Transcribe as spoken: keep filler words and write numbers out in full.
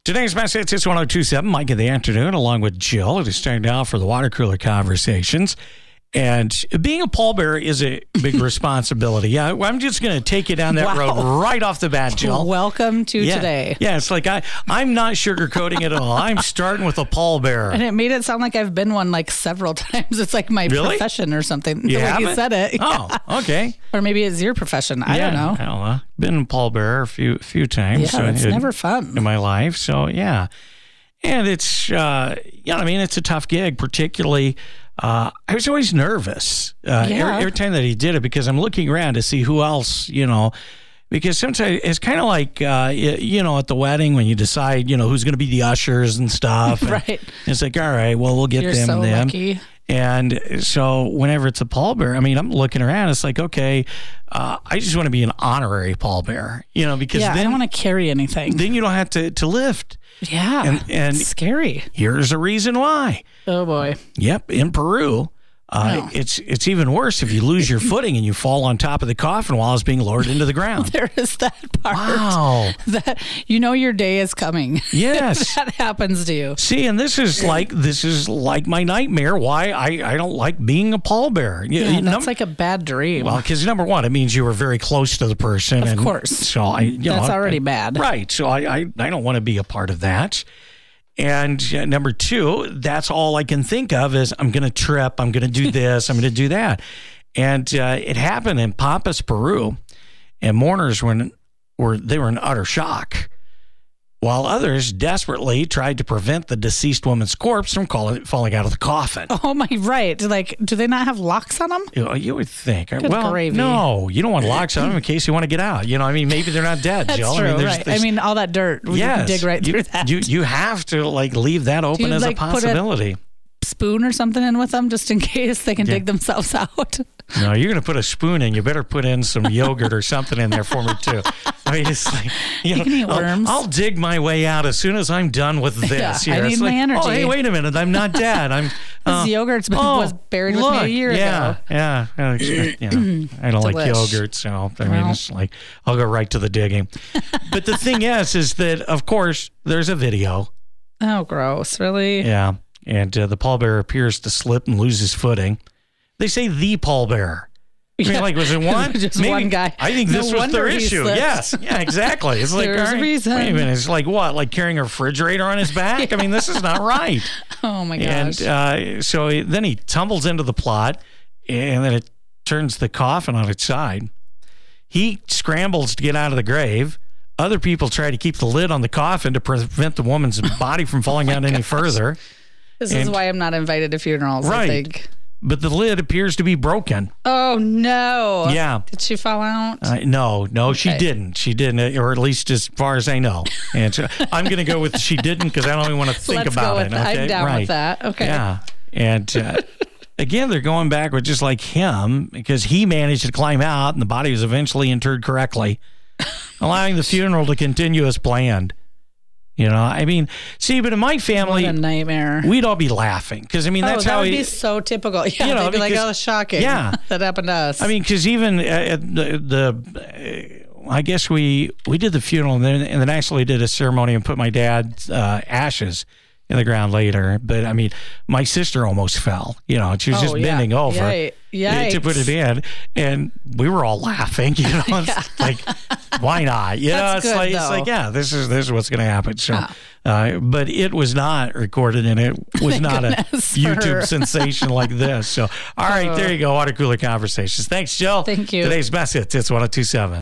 Today's message is one oh two point seven, Mike in the afternoon, along with Jill. It is time now for the water cooler conversations. And being a pallbearer is a big responsibility. Yeah, I'm just going to take you down that Wow. road right off the bat, Jill. Welcome to yeah. today. Yeah, it's like I, I'm not sugarcoating it at all. I'm starting with a pallbearer. And it made it sound like I've been one like several times. It's like my Really? profession or something. You the way haven't? you said it. Oh, okay. Or maybe it's your profession. I yeah, don't know. I don't know. Been a pallbearer a few few times. Yeah, it's in, never fun. in my life. So yeah, and it's uh, you know, I mean, it's a tough gig, particularly. Uh, I was always nervous uh, Yeah. every, every time that he did it because I'm looking around to see who else, you know, because sometimes it's kind of like, uh, you, you know, at the wedding when you decide, you know, who's going to be the ushers and stuff. And Right. it's like, all right, well, we'll get You're them so then. lucky. And so whenever it's a pallbearer, I mean, I'm looking around. It's like, okay, uh, I just want to be an honorary pallbearer, you know, because Yeah, I then, don't want to carry anything. then you don't have to, to lift. Yeah. And- and- it's scary. Here's a reason why. Oh, boy. Yep, in Peru, uh, Wow. it's it's even worse if you lose your footing and you fall on top of the coffin while it's being lowered into the ground. There is that part. Wow. That you know your day is coming. Yes. That happens to you. See, and this is like this is like my nightmare. Why I, I don't like being a pallbearer. You- Yeah, you that's num- like a bad dream. well, because number one, it means you were very close to the person. Of and course. So I, you That's know, already I- bad. right? So I, I I don't want to be a part of that. And uh, number two, that's all I can think of is I'm going to trip, I'm going to do this, I'm going to do that. And uh, it happened in Pampas, Peru, and mourners were, in, were they were in utter shock, while others desperately tried to prevent the deceased woman's corpse from calling, falling out of the coffin. Oh, my, right. Like, do they not have locks on them? You, know, you would think, Good well, gravy. no, you don't want locks on them in case you want to get out. You know, I mean, maybe they're not dead, That's Jill. true, I mean, there's, right. there's- I mean, all that dirt, we yes, can dig right you, through that. You, you have to like leave that open you, as like, a put a- possibility. Spoon or something in with them just in case they can Yeah. dig themselves out. No, you're going to put a spoon in. You better put in some yogurt or something in there for me too. I mean, it's like you, know, can eat I'll- worms. I'll, dig my way out as soon as I'm done with this. Yeah, you I know, need it's my like, energy. Oh, hey, wait a minute! I'm not dead. I'm. Uh, This yogurt's been, oh, was buried with look, me a year yeah, ago. Yeah, yeah. You know, I don't like Delish. yogurt, so I mean, Well. it's like I'll go right to the digging. But the thing is, is that of course there's a video. Oh, gross. Really? Yeah. And uh, the pallbearer appears to slip and lose his footing. They say the pallbearer. I mean, Yeah. like, was it one? Just Maybe- one guy. I think No this was wonder their he issue. slipped. Yes. Yeah, exactly. It's like, There's all a right, reason. wait a minute. It's like what? Like carrying a refrigerator on his back? I mean, this is not right. Oh, my And gosh. uh, so he, then he tumbles into the plot, and then it turns the coffin on its side. He scrambles to get out of the grave. Other people try to keep the lid on the coffin to prevent the woman's body from falling out any further. This is and- why I'm not invited to funerals, Right. I think. But the lid appears to be broken. Oh, no. Yeah. Did she fall out? Uh, no, no, she Okay. didn't. She didn't, or at least as far as I know. And so I'm going to go with she didn't because I don't even want to think Let's about go with it. that. Okay? I'm down right. with that. Okay. Yeah. And uh, again, they're going back with just like him because he managed to climb out and the body was eventually interred correctly, allowing the funeral to continue as planned. You know, I mean, see, but in my What family, a nightmare. we'd all be laughing because I mean, Oh, that's that how would he. be so typical. Yeah, You know, they'd be like, because- oh, that's shocking. Yeah. that happened to us. I mean, because even uh, the, the uh, I guess we we did the funeral and then and then actually did a ceremony and put my dad's uh, ashes in the ground later. But I mean, my sister almost fell. You know, she was Oh, just yeah. bending over Yikes. Yikes. to put it in, and we were all laughing. You know, it's like why not? You know, That's it's good, like it's though. like yeah, this is this is what's going to happen. So, Ah. uh, but it was not recorded and it was Thank not a goodness for YouTube her. sensation like this. So, all right, there you go. Water cooler conversations. Thanks, Jill. Thank you. Today's message, it's one oh two point seven.